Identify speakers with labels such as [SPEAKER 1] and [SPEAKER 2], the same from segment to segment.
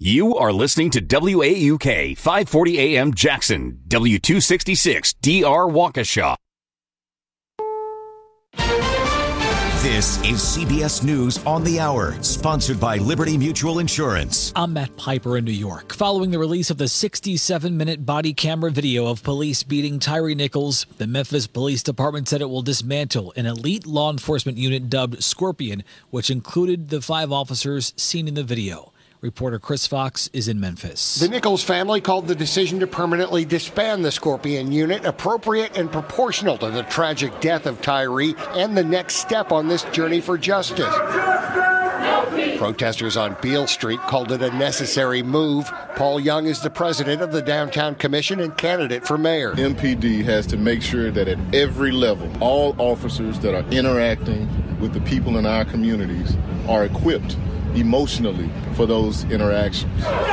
[SPEAKER 1] You are listening to WAUK 540 AM Jackson, W266 DR Waukesha.
[SPEAKER 2] This is CBS News on the Hour, sponsored by Liberty Mutual Insurance.
[SPEAKER 3] I'm Matt Piper in New York. Following the release of the 67-minute body camera video of police beating Tyre Nichols, the Memphis Police Department said it will dismantle an elite law enforcement unit dubbed Scorpion, which included the 5 officers seen in the video. Reporter Chris Fox is in Memphis.
[SPEAKER 4] The Nichols family called the decision to permanently disband the Scorpion unit appropriate and proportional to the tragic death of Tyre and the next step on this journey for justice. Protesters on Beale Street called it a necessary move. Paul Young is the president of the Downtown Commission and candidate for mayor.
[SPEAKER 5] MPD has to make sure that at every level, all officers that are interacting with the people in our communities are equipped emotionally for those interactions.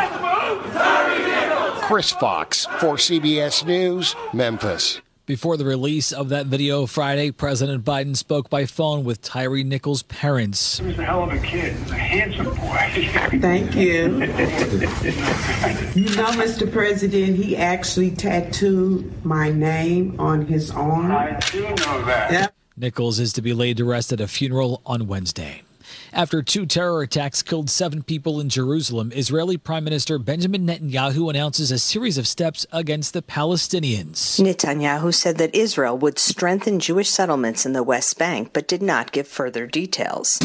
[SPEAKER 4] Chris Fox for CBS News, Memphis.
[SPEAKER 3] Before the release of that video Friday, President Biden spoke by phone with Tyre Nichols' parents.
[SPEAKER 6] He was a hell of a kid. He was a handsome boy.
[SPEAKER 7] Thank you. You know, Mr. President, he actually tattooed my name on his arm.
[SPEAKER 6] I do know that.
[SPEAKER 7] Yep.
[SPEAKER 3] Nichols is to be laid to rest at a funeral on Wednesday. After 2 terror attacks killed 7 people in Jerusalem, Israeli Prime Minister Benjamin Netanyahu announces a series of steps against the Palestinians.
[SPEAKER 8] Netanyahu said that Israel would strengthen Jewish settlements in the West Bank, but did not give further details.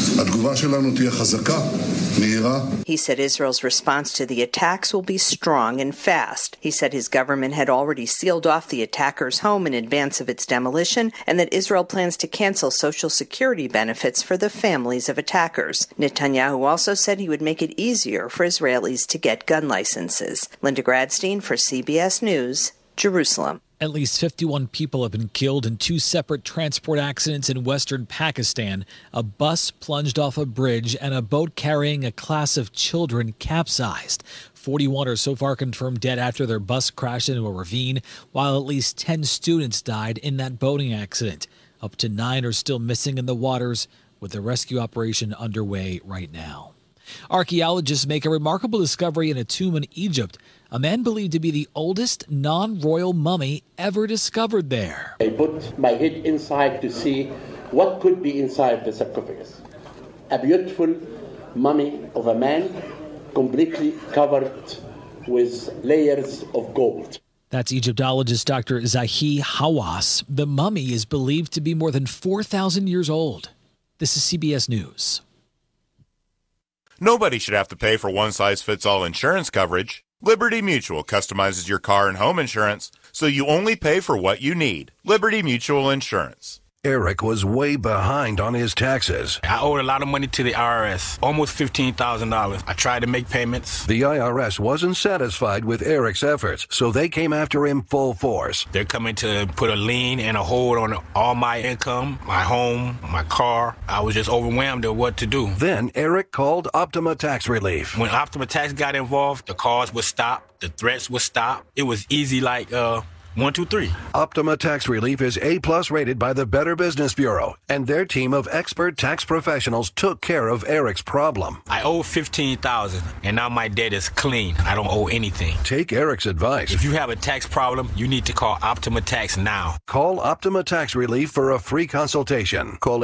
[SPEAKER 8] He said Israel's response to the attacks will be strong and fast. He said his government had already sealed off the attacker's home in advance of its demolition, and that Israel plans to cancel Social Security benefits for the families of attackers. Netanyahu also said he would make it easier for Israelis to get gun licenses. Linda Gradstein for CBS News, Jerusalem.
[SPEAKER 3] At least 51 people have been killed in 2 separate transport accidents in western Pakistan. A bus plunged off a bridge and a boat carrying a class of children capsized. 41 are so far confirmed dead after their bus crashed into a ravine, while at least 10 students died in that boating accident. Up to 9 are still missing in the waters, with the rescue operation underway right now. Archaeologists make a remarkable discovery in a tomb in Egypt. A man believed to be the oldest non-royal mummy ever discovered there.
[SPEAKER 9] I put my head inside to see what could be inside the sarcophagus. A beautiful mummy of a man completely covered with layers of gold.
[SPEAKER 3] That's Egyptologist Dr. Zahi Hawass. The mummy is believed to be more than 4,000 years old. This is CBS News.
[SPEAKER 10] Nobody should have to pay for one-size-fits-all insurance coverage. Liberty Mutual customizes your car and home insurance so you only pay for what you need. Liberty Mutual Insurance.
[SPEAKER 11] Eric was way behind on his taxes.
[SPEAKER 12] I owed a lot of money to the IRS, almost $15,000. I tried to make payments.
[SPEAKER 11] The IRS wasn't satisfied with Eric's efforts, so they came after him full force.
[SPEAKER 12] They're coming to put a lien and a hold on all my income, my home, my car. I was just overwhelmed at what to do.
[SPEAKER 11] Then Eric called Optima Tax Relief.
[SPEAKER 12] When Optima Tax got involved, the calls would stop, the threats would stop. It was easy like 1, 2, 3.
[SPEAKER 11] Optima Tax Relief is A+ rated by the Better Business Bureau, and their team of expert tax professionals took care of Eric's problem.
[SPEAKER 12] I owe $15,000, and now my debt is clean. I don't owe anything.
[SPEAKER 11] Take Eric's advice.
[SPEAKER 12] If you have a tax problem, you need to call Optima Tax now.
[SPEAKER 11] Call Optima Tax Relief for a free consultation. Call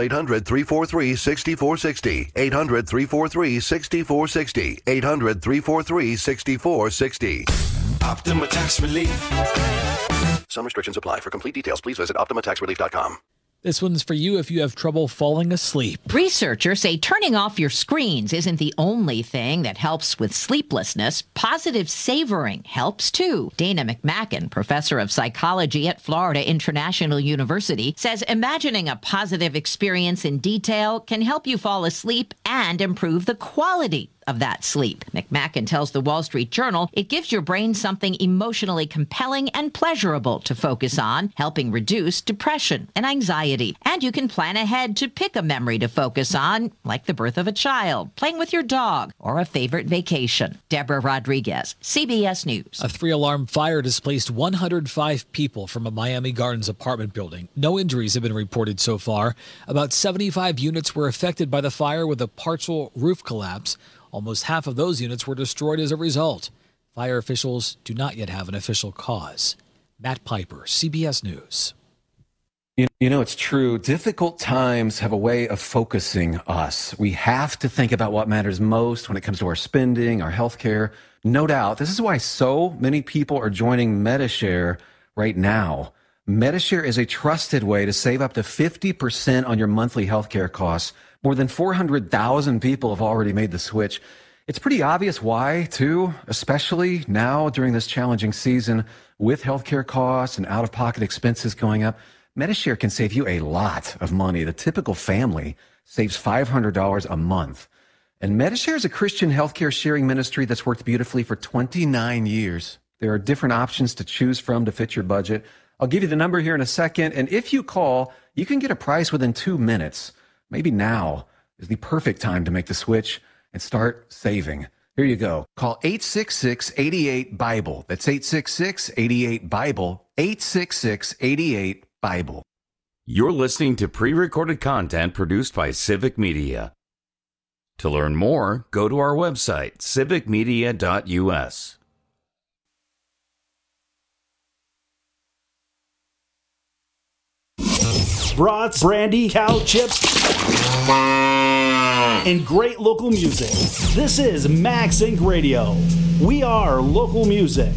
[SPEAKER 11] 800-343-6460. 800-343-6460. 800-343-6460.
[SPEAKER 2] Optima Tax Relief.
[SPEAKER 11] Some restrictions apply. For complete details, please visit OptimaTaxRelief.com.
[SPEAKER 3] This one's for you if you have trouble falling asleep.
[SPEAKER 13] Researchers say turning off your screens isn't the only thing that helps with sleeplessness. Positive savoring helps too. Dana McMacken, professor of psychology at Florida International University, says imagining a positive experience in detail can help you fall asleep and improve the quality of that sleep. McMacken tells the Wall Street Journal it gives your brain something emotionally compelling and pleasurable to focus on, helping reduce depression and anxiety. And you can plan ahead to pick a memory to focus on, like the birth of a child, playing with your dog, or a favorite vacation. Deborah Rodriguez, CBS News.
[SPEAKER 3] A 3-alarm fire displaced 105 people from a Miami Gardens apartment building. No injuries have been reported so far. About 75 units were affected by the fire with a partial roof collapse. Almost half of those units were destroyed as a result. Fire officials do not yet have an official cause. Matt Piper, CBS News.
[SPEAKER 14] You know, it's true. Difficult times have a way of focusing us. We have to think about what matters most when it comes to our spending, our health care. No doubt. This is why so many people are joining Medi-Share right now. Medi-Share is a trusted way to save up to 50% on your monthly health care costs. More than 400,000 people have already made the switch. It's pretty obvious why, too, especially now during this challenging season with healthcare costs and out-of-pocket expenses going up. Medi-Share can save you a lot of money. The typical family saves $500 a month. And Medi-Share is a Christian healthcare sharing ministry that's worked beautifully for 29 years. There are different options to choose from to fit your budget. I'll give you the number here in a second, and if you call, you can get a price within 2 minutes. Maybe now is the perfect time to make the switch and start saving. Here you go. Call 866-88-BIBLE. That's 866-88-BIBLE. 866-88-BIBLE.
[SPEAKER 1] You're listening to pre-recorded content produced by Civic Media. To learn more, go to our website, civicmedia.us.
[SPEAKER 15] Brats, brandy, cow chips, and great local music. This is Max Inc. Radio. We are local music.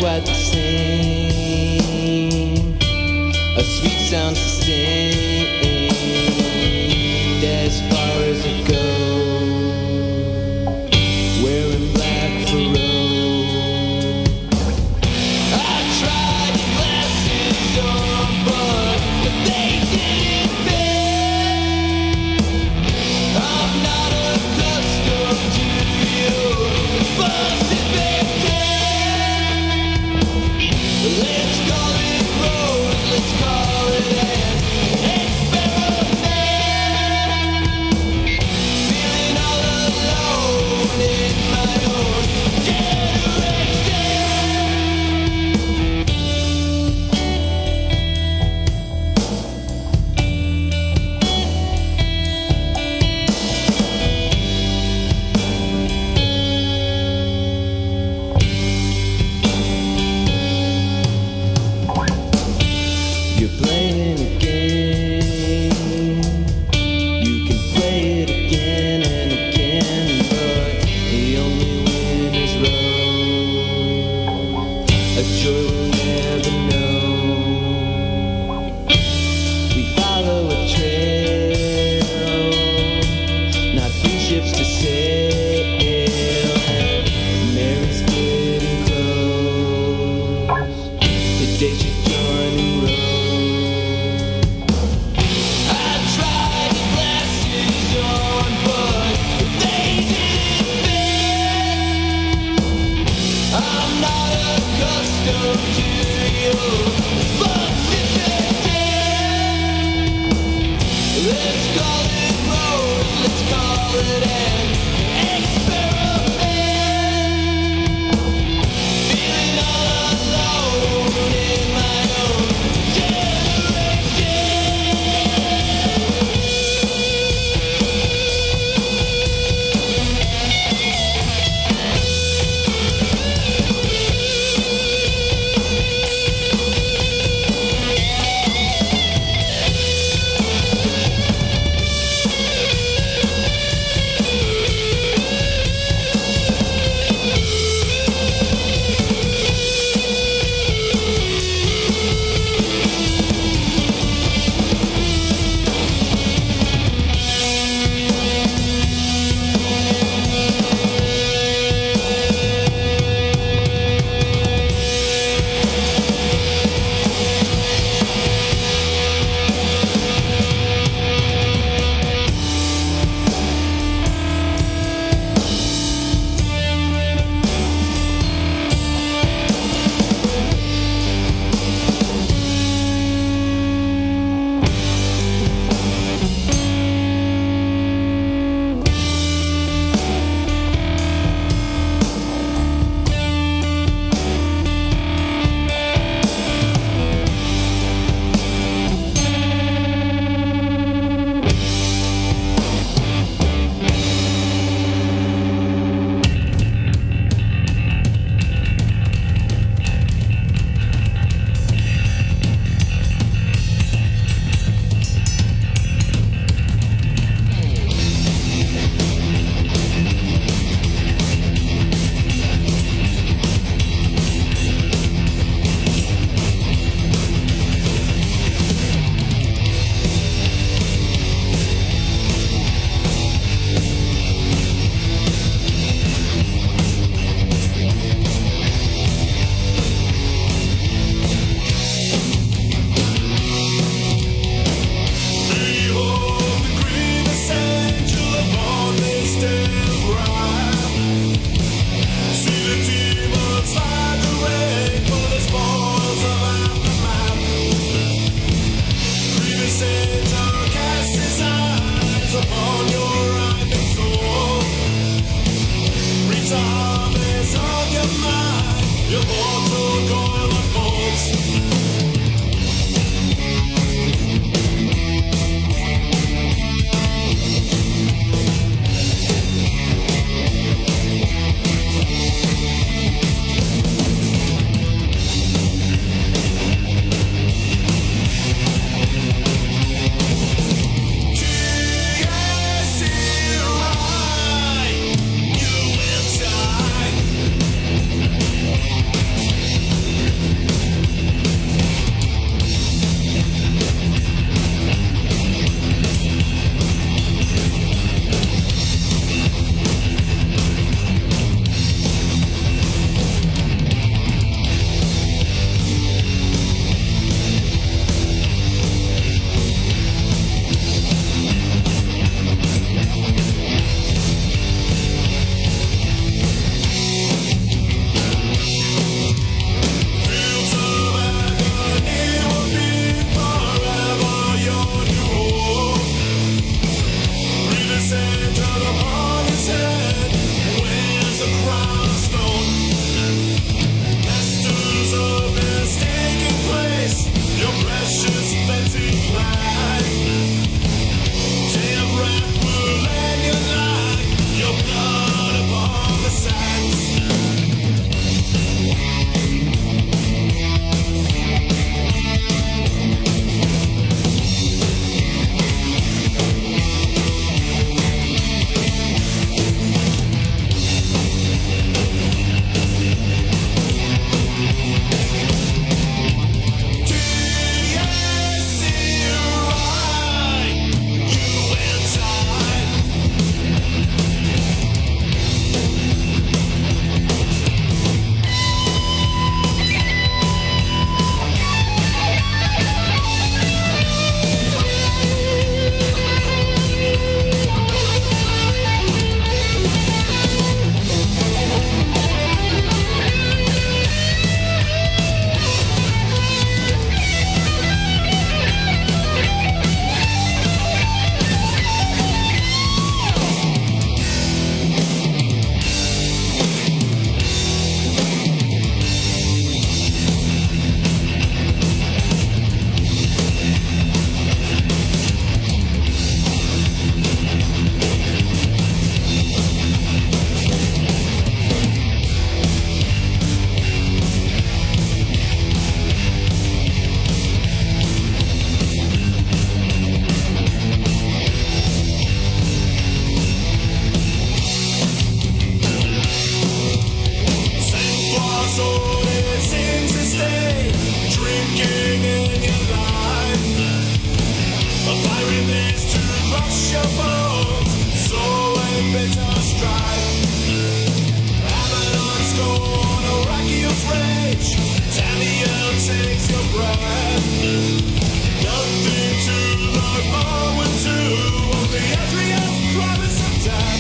[SPEAKER 16] quite the same. A sweet sound sustained as far as it goes. Wearing black for road. I tried the glasses on, but they didn't fit. I'm not accustomed to your positivity. Let's call it rose, let's call it an experiment. Feeling all alone in my own You're playing a game. You can play it again and again, but the only win is road. A joy we'll never know. We follow a trail, not free ships to sail. And Mary's getting close. Today she's joining road. I tried the glasses on, but they didn't fit. I'm not accustomed to your positivity. Let's call it rose, let's call it an experiment. Feeling all alone in my own
[SPEAKER 17] soul it seems to stay, drinking in your life. A fire remains to rush your bones, so a bitter strife. Avalons go on a Oracle's rage, Tamiel takes your breath. Nothing to look forward to, only Ezreal's promise of death.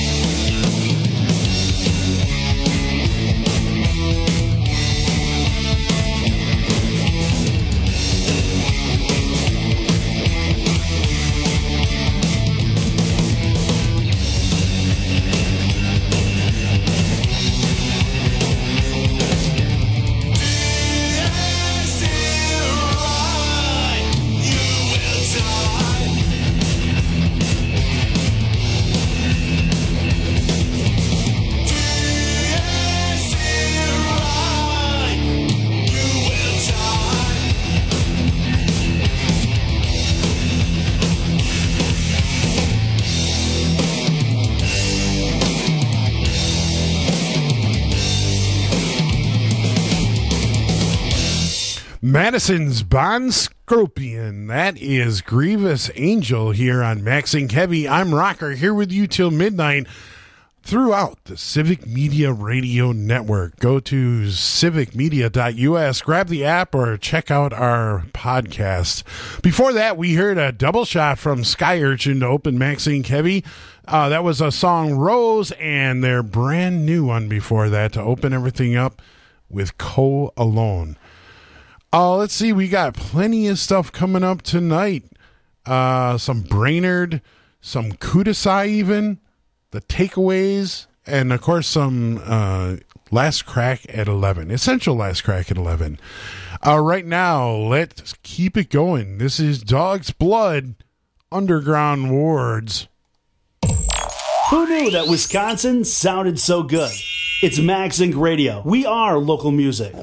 [SPEAKER 18] Madison's Bond Scorpion. That is Grievous Angel here on Maxing Heavy. I'm Rocker, here with you till midnight throughout the Civic Media Radio Network. Go to civicmedia.us, grab the app, or check out our podcast. Before that, we heard a double shot from Sky Urchin to open Maxing Heavy. That was a song Rose, and their brand new one before that to open everything up with Co Alone. Let's see, we got plenty of stuff coming up tonight. Some Brainerd, some Kudasai even, the Takeaways, and of course some Last Crack at 11, Essential Last Crack at 11. Right now, let's keep it going. This is Dog's Blood, Underground Wards.
[SPEAKER 15] Who knew that Wisconsin sounded so good? It's Max Inc. Radio. We are local music.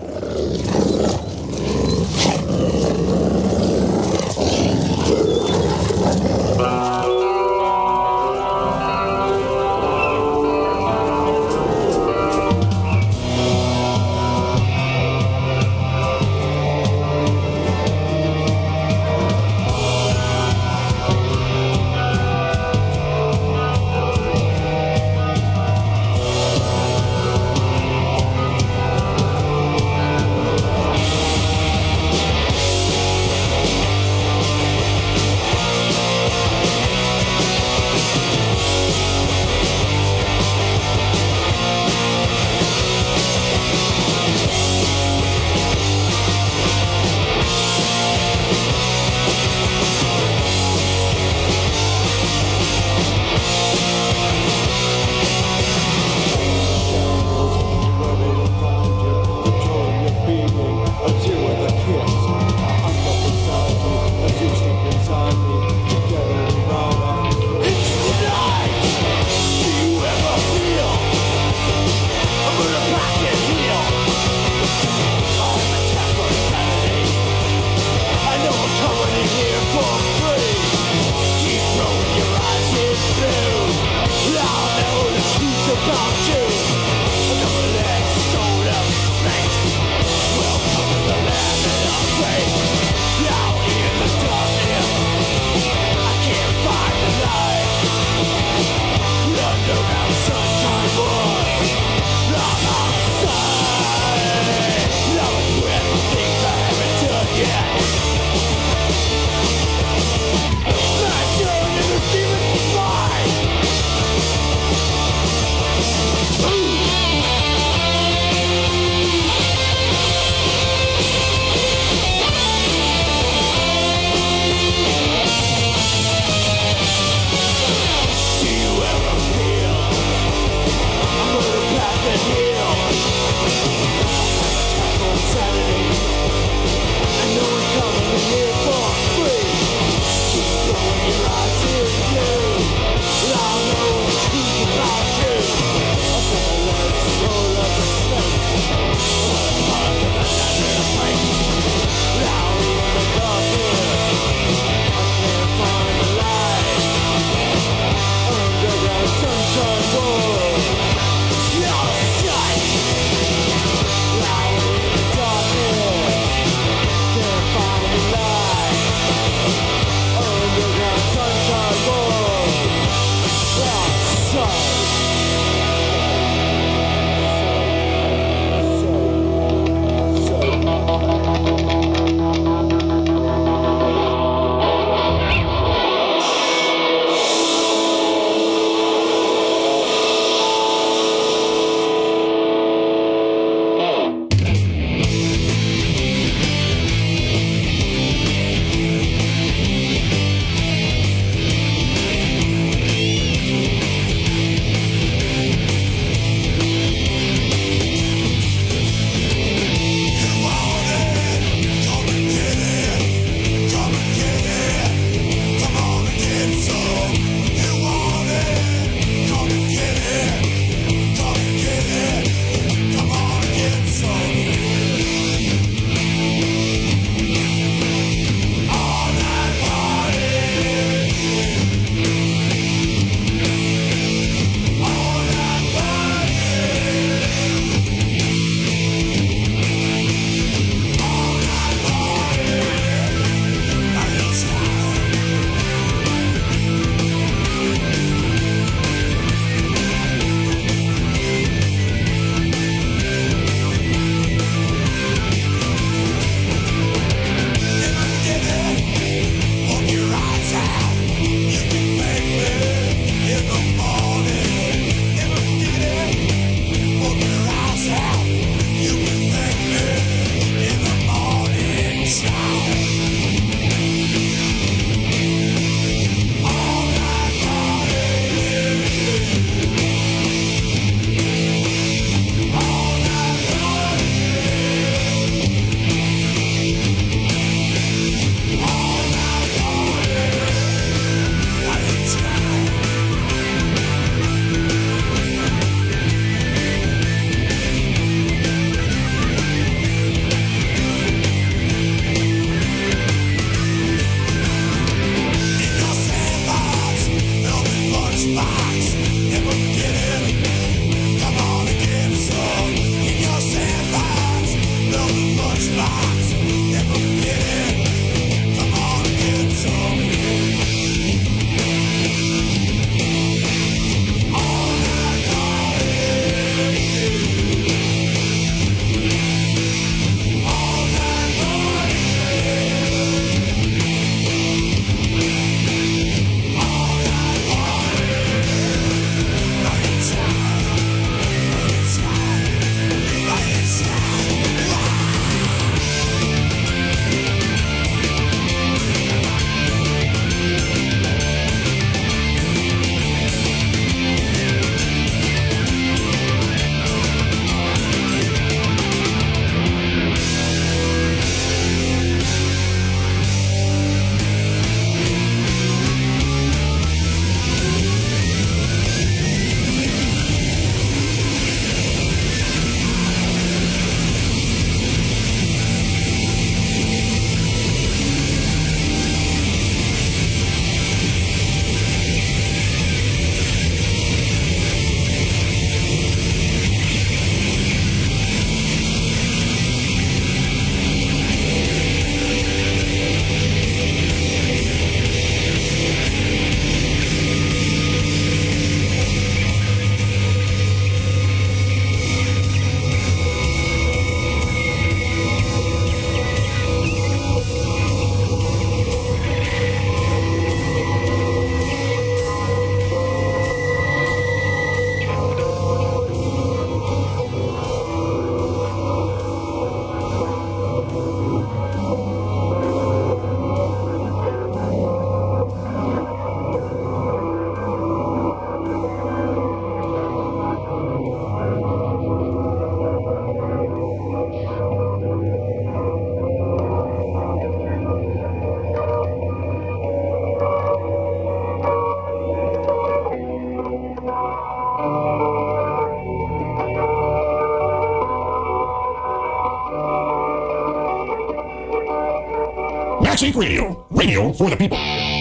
[SPEAKER 19] MaxLink Radio. Radio for the people.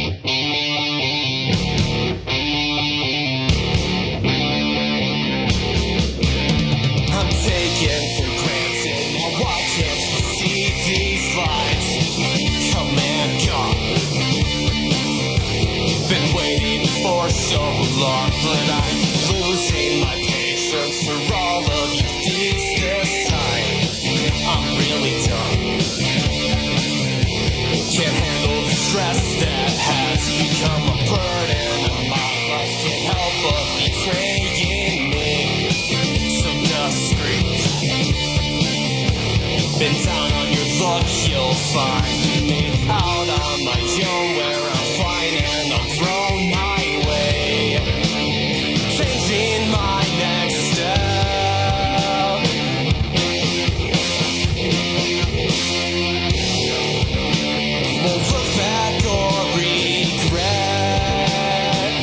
[SPEAKER 17] I'm taken for granted. Why can't you see these lights? Come and come. Been waiting for so long, but I'm losing my patience for all of you thieves this time. I'm really done. Can't handle the stress that has become a burden of my life. Can't help but betraying me. So discreet. Been down on your luck, you'll find me out on my own where I'm fine and I'm thrown my way. Changing my next step. Won't look back or regret.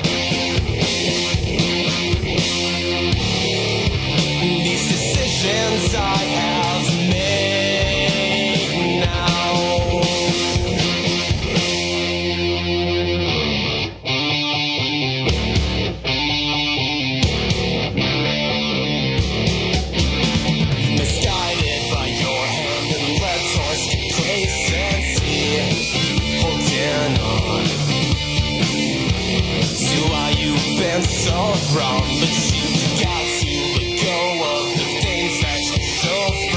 [SPEAKER 17] These decisions I have made now. Misguided by your hand and led towards complacency. Holding on to why you've been so wrong, but you got to let go of the things that you so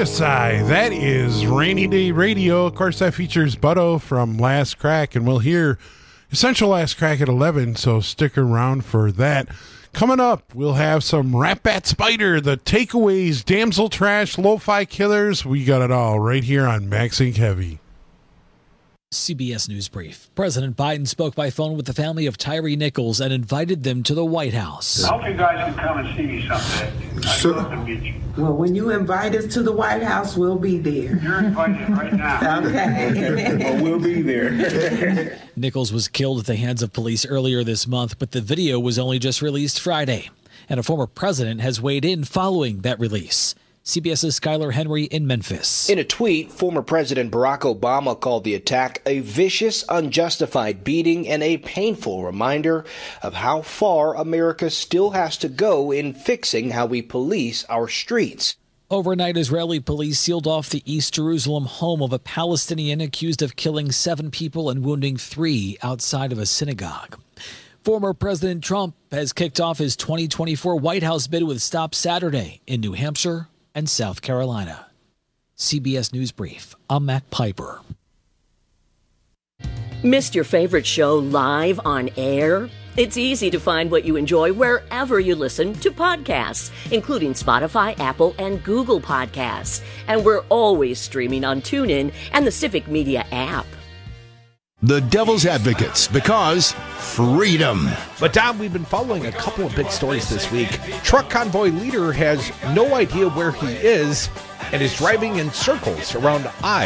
[SPEAKER 18] Riverside. That is Rainy Day Radio. Of course, that features Butto from Last Crack, and we'll hear Essential Last Crack at 11, so stick around for that. Coming up, we'll have some Rat Bat Spider, the Takeaways, Damsel Trash, Lo-Fi Killers. We got it all right here on Maxing Heavy.
[SPEAKER 3] CBS News Brief. President Biden spoke by phone with the family of Tyree Nichols and invited them to the White House.
[SPEAKER 6] I hope you guys can come and see me someday. I'd love to meet you.
[SPEAKER 7] Well, when you invite us to the White House, we'll be there.
[SPEAKER 6] You're invited right now.
[SPEAKER 7] Okay.
[SPEAKER 6] Well, we'll be there.
[SPEAKER 3] Nichols was killed at the hands of police earlier this month, but the video was only just released Friday. And a former president has weighed in following that release. CBS's Skylar Henry in Memphis.
[SPEAKER 20] In a tweet, former President Barack Obama called the attack a vicious, unjustified beating and a painful reminder of how far America still has to go in fixing how we police our streets.
[SPEAKER 3] Overnight, Israeli police sealed off the East Jerusalem home of a Palestinian accused of killing 7 people and wounding 3 outside of a synagogue. Former President Trump has kicked off his 2024 White House bid with Stop Saturday in New Hampshire and South Carolina. CBS News Brief. I'm Matt Piper.
[SPEAKER 21] Missed your favorite show live on air? It's easy to find what you enjoy wherever you listen to podcasts, including Spotify, Apple, and Google Podcasts. And we're always streaming on TuneIn and the Civic Media app.
[SPEAKER 2] The Devil's Advocates, because freedom.
[SPEAKER 22] But Dom, we've been following a couple of big stories this week. Truck convoy leader has no idea where he is and is driving in circles around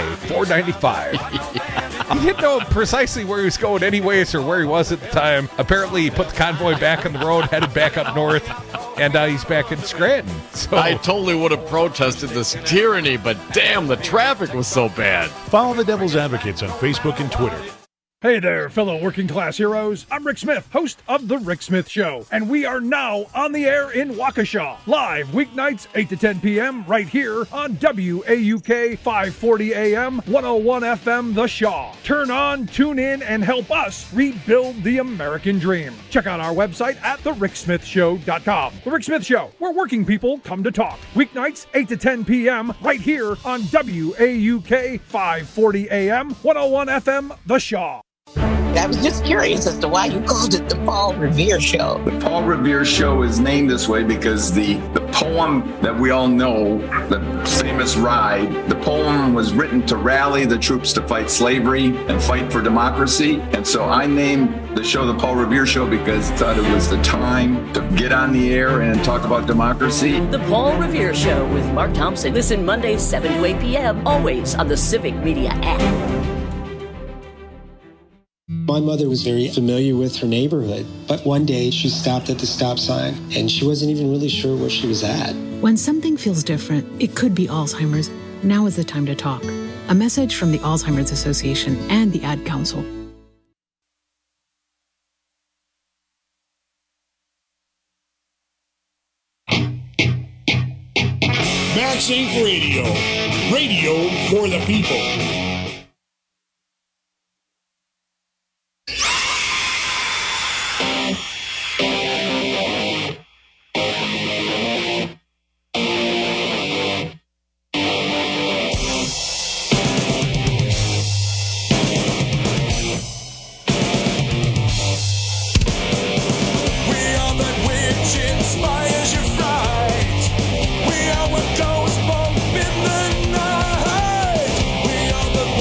[SPEAKER 22] I-495. He didn't know precisely where he was going anyways or where he was at the time. Apparently, he put the convoy back on the road, headed back up north, and he's back in Scranton. So
[SPEAKER 23] I totally would have protested this tyranny, but damn, the traffic was so bad.
[SPEAKER 19] Follow the Devil's Advocates on Facebook and Twitter.
[SPEAKER 24] Hey there, fellow working class heroes. I'm Rick Smith, host of The Rick Smith Show, and we are now on the air in Waukesha, live weeknights 8 to 10 p.m. right here on WAUK 540 AM, 101 FM The Shaw. Turn on, tune in, and help us rebuild the American dream. Check out our website at thericksmithshow.com. The Rick Smith Show, where working people come to talk. Weeknights 8 to 10 p.m. right here on WAUK 540 AM, 101 FM The Shaw.
[SPEAKER 25] I was just curious as to why you called it the Paul Revere Show.
[SPEAKER 26] The Paul Revere Show is named this way because the poem that we all know, the famous Ride, the poem was written to rally the troops to fight slavery and fight for democracy. And so I named the show the Paul Revere Show because I thought it was the time to get on the air and talk about democracy.
[SPEAKER 21] The Paul Revere Show with Mark Thompson. Listen Mondays 7 to 8 p.m. always on the Civic Media app.
[SPEAKER 27] My mother was very familiar with her neighborhood, but one day she stopped at the stop sign and she wasn't even really sure where she was at.
[SPEAKER 28] When something feels different, it could be Alzheimer's. Now is the time to talk. A message from the Alzheimer's Association and the Ad Council.
[SPEAKER 19] Max Inc. Radio. Radio for the people.
[SPEAKER 17] We are what goes bump in the night. We are the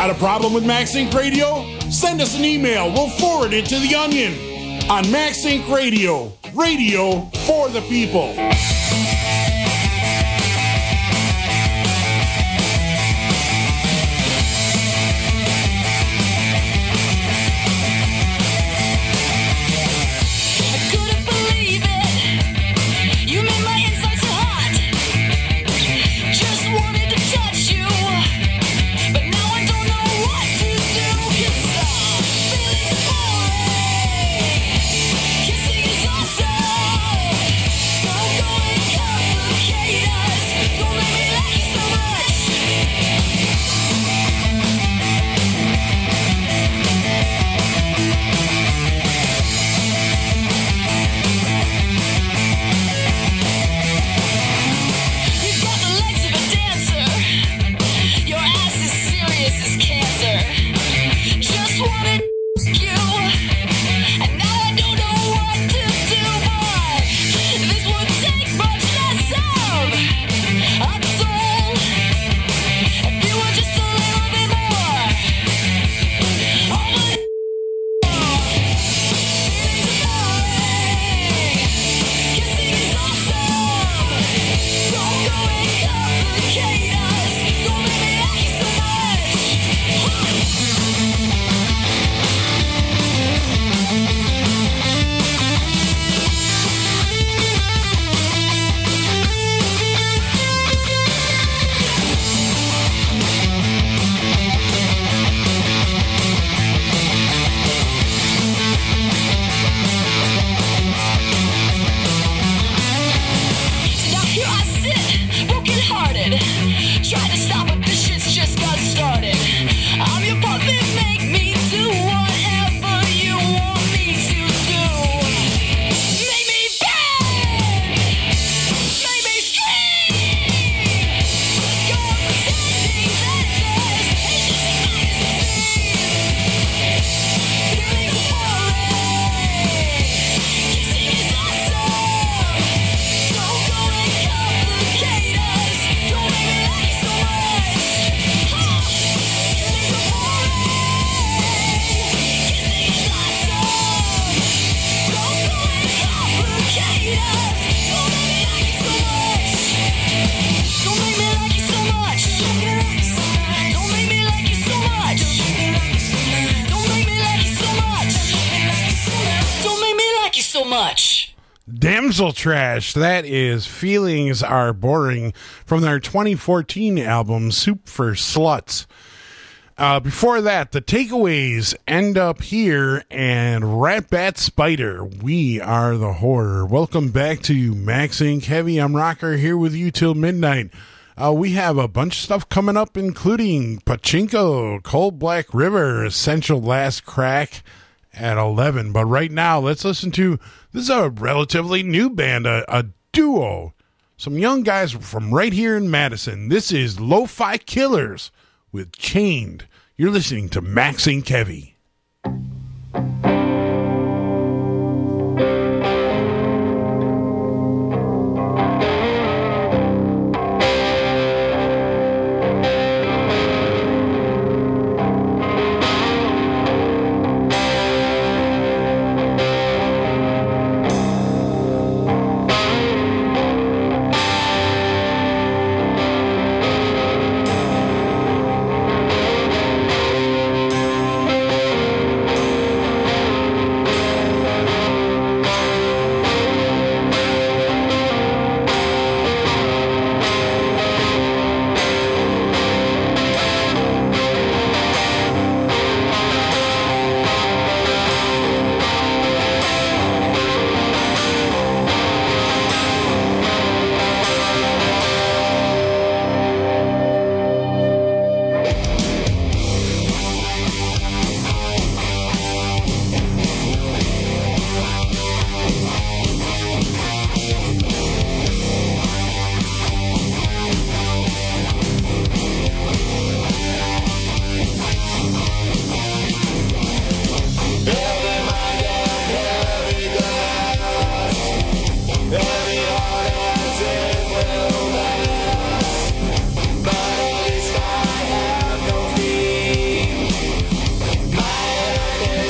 [SPEAKER 19] Got a problem with MaxInc Radio? Send us an email. We'll forward it to The Onion on MaxInc Radio. Radio for the people. Damsel Trash, that is Feelings Are Boring from their 2014 album Soup for Sluts. Before that, the Takeaways, End Up Here, and Rat Bat Spider, We Are the Horror. Welcome back to MaxInc Heavy. I'm Rocker here with you till midnight. We have a bunch of stuff coming up, including Pachinko, Cold Black River, Essential Last Crack at 11. But right now, let's listen to, this is a relatively new band, a duo. Some young guys from right here in Madison. This is Lo-Fi Killers with Chained. You're listening to MaxInc Heavy.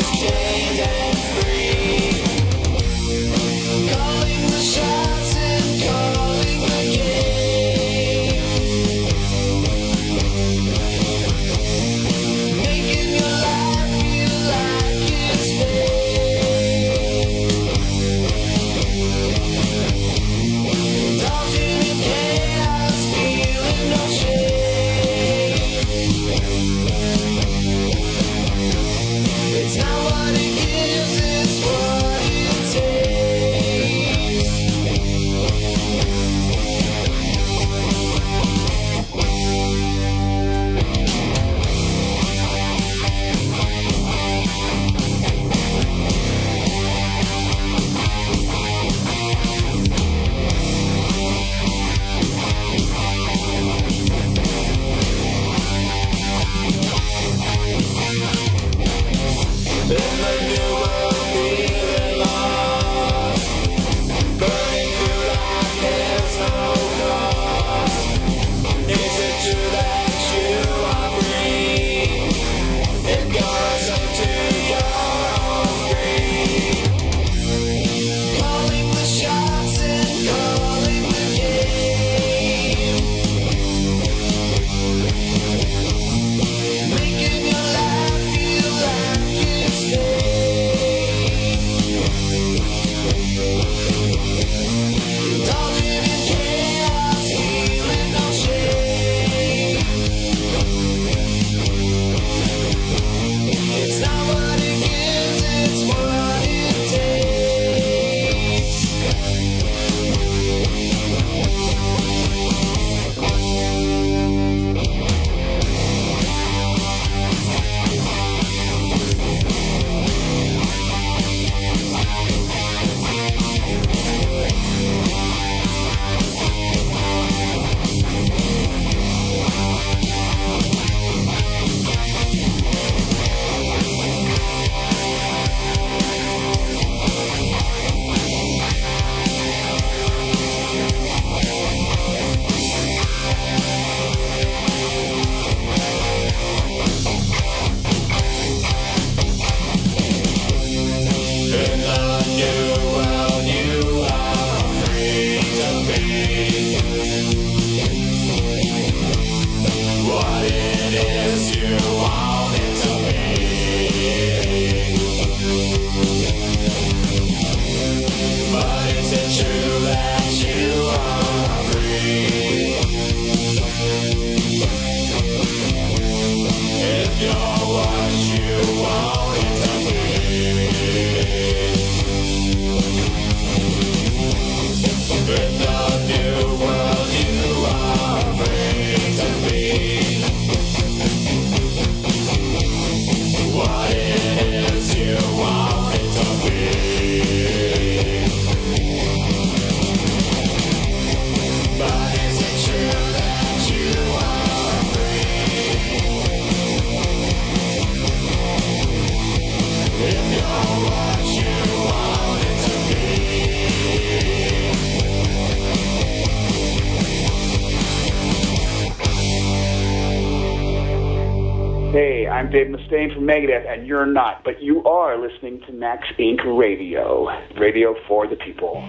[SPEAKER 4] Hey, I'm Dave Mustaine from Megadeth, and you're not, but you are listening to Max Inc. Radio. Radio for the people.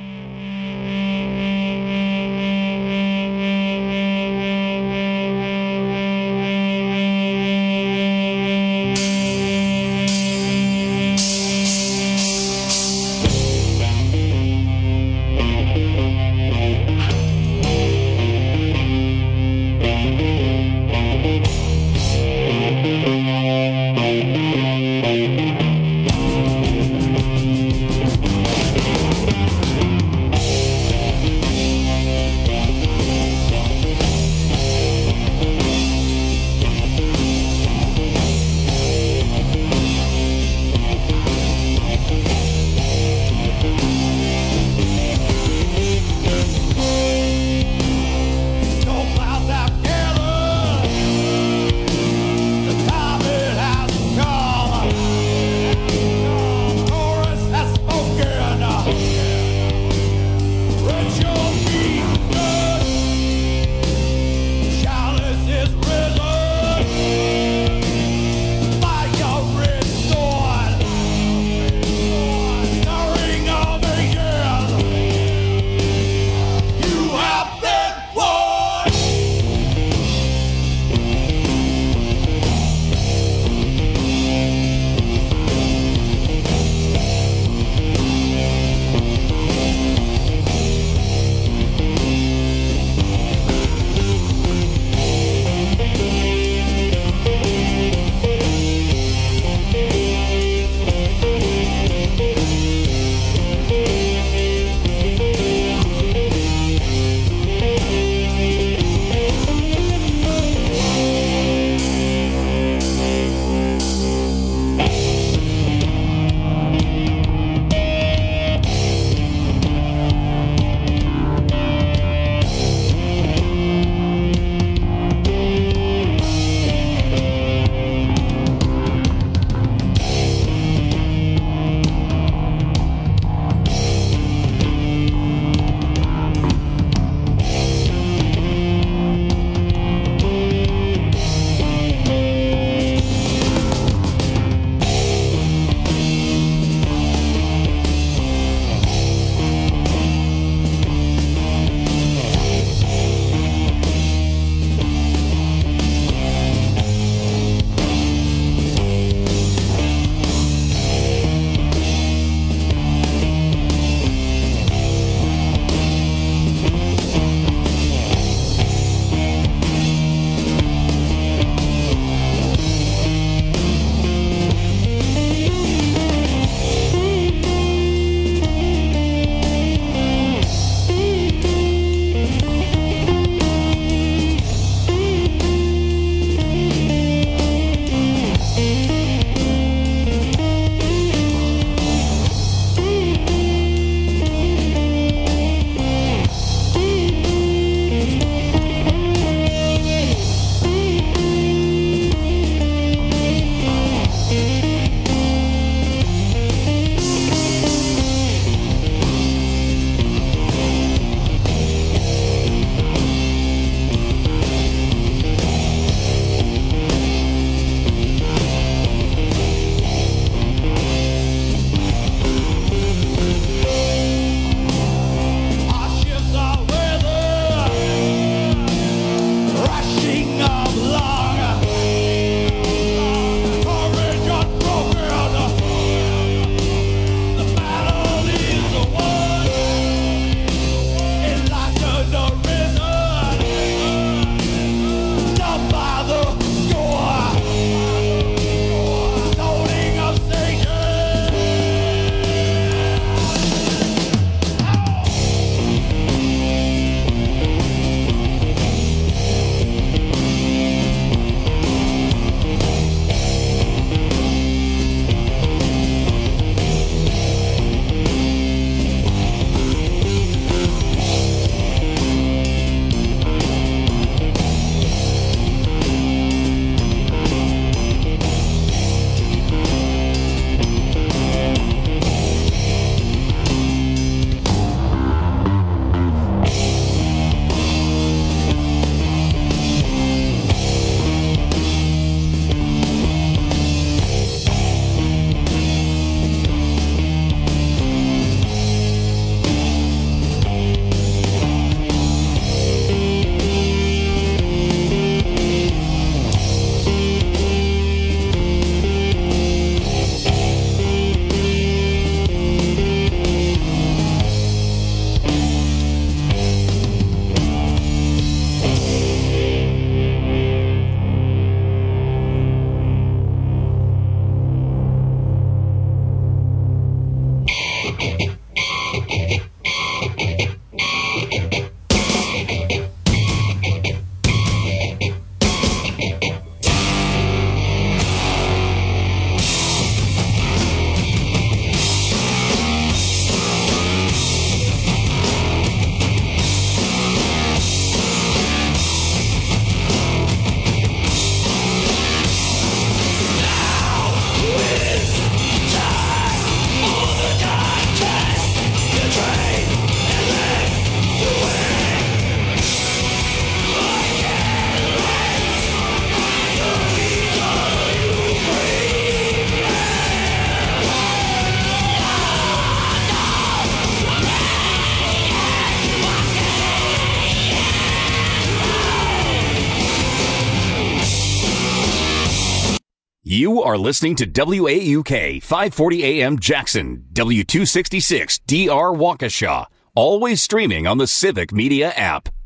[SPEAKER 1] You are listening to WAUK 540 AM Jackson, W266 DR Waukesha, always streaming on the Civic Media app.